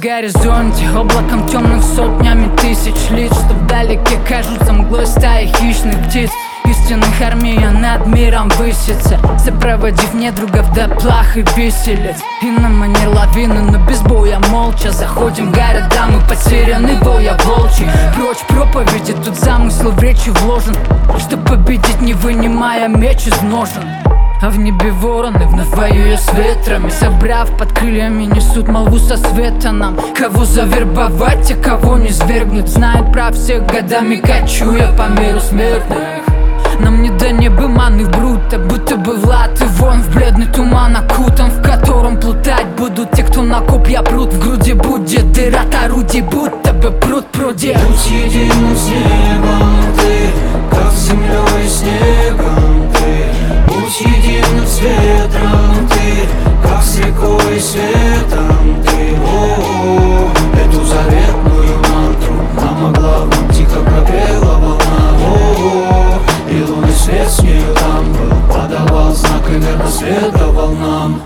горизонте, облаком темных сотнями тысяч лиц, что вдалеке кажутся мглой стаи хищных птиц. Истинных армия над миром высится, сопроводив недругов до плах и виселиц. И на манер лавины, но без боя молча заходим в города, мы потеряны боя волчий. Прочь проповеди, тут замысел в речи вложен, чтоб победить, не вынимая меч из ножен. А в небе вороны, вновь воюя с ветрами, собрав под крыльями, несут молву со света нам. Кого завербовать, а кого не свергнуть, знает про всех годами, кочуя по миру смертных. Нам не до неба маны в бруто, будто бы Влад и вон в бледный туман окутан, в котором плутать будут те, кто на копья прут. В груди будет дыра от орудий, будто бы пруд пруде. Будь единым с небом ты, как с землей и снегом ты. Будь единым с ветром ты, как с рекой и светом ты. О-о-о, эту заветную мантру нам о главном тихо пропела волна. О-о-о, и лунный свет с нею там был, подавал знак и верно следовал нам.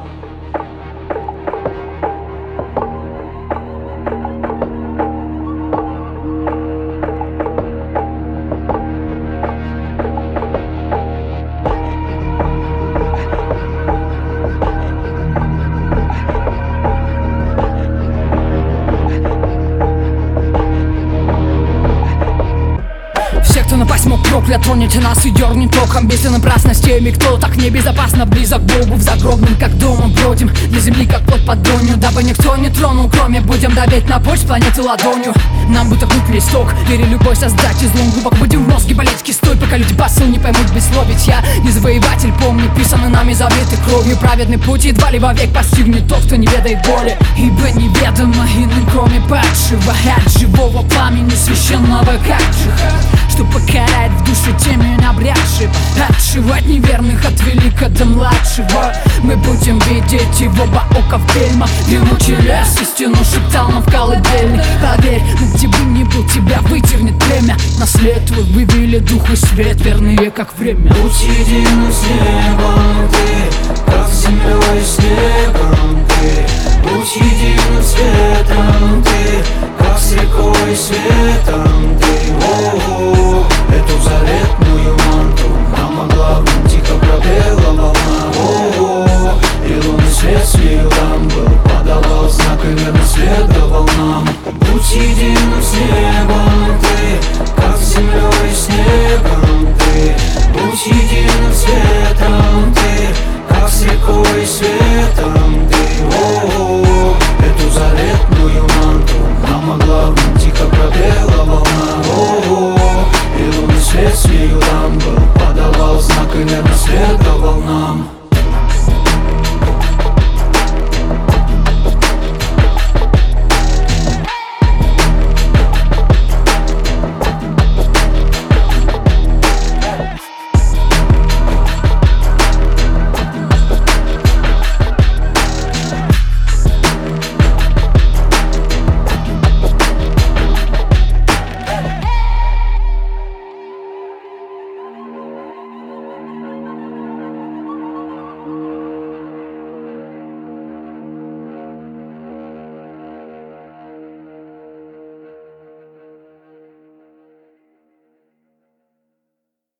Все, кто напасть мог, проклят, тронете нас и дернет током. Если напрасно с теми, кто так небезопасно близок к Богу, в загробном, как дома бродим, для земли, как плод под донью, дабы никто не тронул, кроме будем давить на почву планеты ладонью. Нам будто кнут листок, вери любой создать излом, глубоко будем в мозге болеть кистой, пока люди посыл не поймут без слов. Ведь я не завоеватель, помни, писаны нами заветы кровью. Праведный путь едва ли вовек постигнет тот, кто не ведает боли, ибо неведомо иным, кроме падшего от живого пламени священного, как джихад, что покарает в душе теми набрядших, отшивать неверных от велика до младшего. Мы будем видеть его оба ока в бельмах, гремучий лес истину шептал нам в колыбельной. Поверь, ну где бы ни был, тебя вытернет племя. Наследуй, вывели дух и свет, верные как время. Будь единым с небом ты, как с землей и снегом ты. Будь единым светом ты, как с рекой и светом ты. О-о-о, эту заветную